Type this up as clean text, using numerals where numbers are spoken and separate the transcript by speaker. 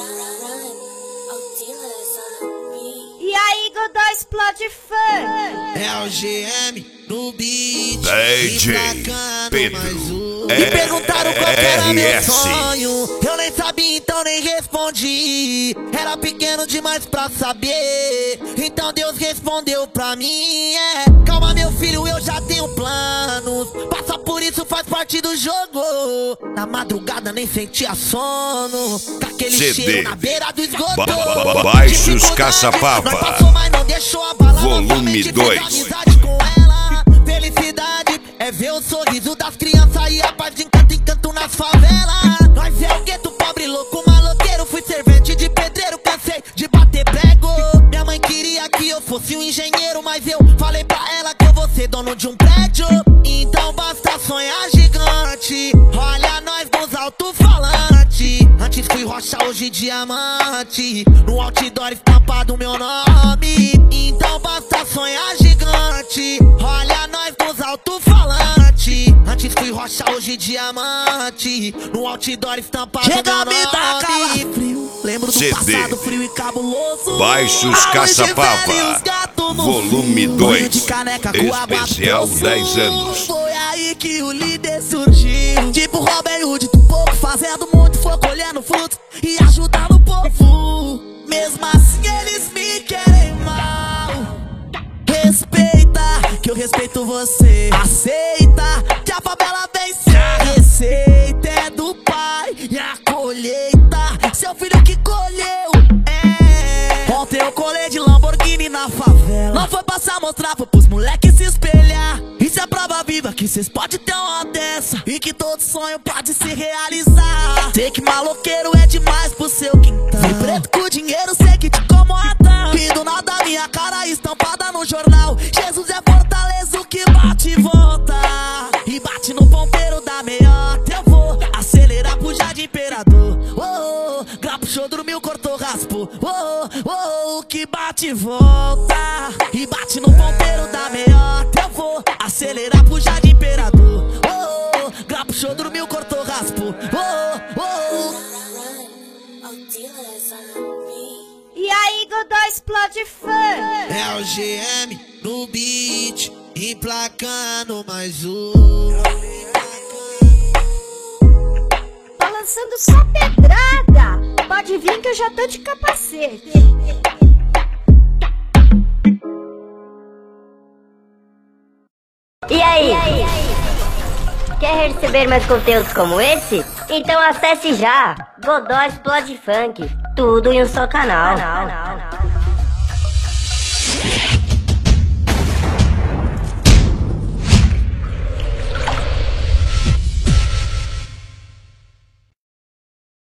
Speaker 1: E aí, Godó explode fã.
Speaker 2: É o GM no beat.
Speaker 3: DJ Pedro.
Speaker 2: Me perguntaram qual que era meu sonho. Eu nem sabia, então nem respondi. Era pequeno demais pra saber. Então Deus respondeu pra mim. Calma, meu filho, eu já tenho planos. Passa por isso, faz parte do jogo. Na madrugada nem sentia sono. Com aquele cheiro na beira do esgoto.
Speaker 3: Baixos Caçapava. Volume 2.
Speaker 2: Felicidade é ver o sorriso das crianças e a paz de encanto em canto nas favelas. Nós é o gueto, pobre, louco, maloqueiro. Fui servente de pedreiro, cansei de bater prego. Minha mãe queria que eu fosse um engenheiro, mas eu falei pra ela que eu vou ser dono de um prédio. Então basta sonhar gigante. Olha nós nos alto-falantes. Antes fui rocha, hoje diamante. No outdoor estampado meu nome. Então basta sonhar gigante. Olha nós nos alto-falantes. Antes fui rocha, hoje diamante. No outdoor estampado meu nome. Frio, lembro do passado frio e cabuloso.
Speaker 3: Baixos Caçapava. Volume 2. Especial 10 anos.
Speaker 2: Foi aí que o líder surgiu. Tipo Robin Hood do pouco, fazendo muito, foi colhendo frutos e ajudando o povo. Mesmo assim eles me querem mal. Respeita, que eu respeito você. Aceita, que a favela vence. A receita é do pai e a colheita seu filho que colheu. Ontem eu colei de Lamborghini na favela. Não foi passar, mostrar, foi pros moleques se espelhar. Isso é prova viva que cês podem ter uma dessa e que todo sonho pode se realizar. Sei que maloqueiro é demais pro seu quintal. Fui preto com dinheiro, sei que te incomoda. E do nada minha cara estampada no jornal. Jesus é fortaleza, o que bate e volta. E bate no ponteiro da meiota. Eu vou acelerar pro Jardim Imperador. Oh, oh, grapo, show, dormiu, cortou, raspou. Oh, oh, oh, que bate e volta. E bate no ponteiro da meiota. Eu vou acelerar pro Jardim Imperador. Oh, oh, grapo, show, dormiu, cortou, raspou. Oh, oh, oh.
Speaker 1: E aí, Godó explode fã.
Speaker 2: É o GM no beat, emplacando mais um.
Speaker 1: Tô lançando só pedrada. Pode vir que eu já tô de capacete.
Speaker 4: E aí? Quer receber mais conteúdos como esse? Então acesse já Godó Explode Funk. Tudo em um só canal.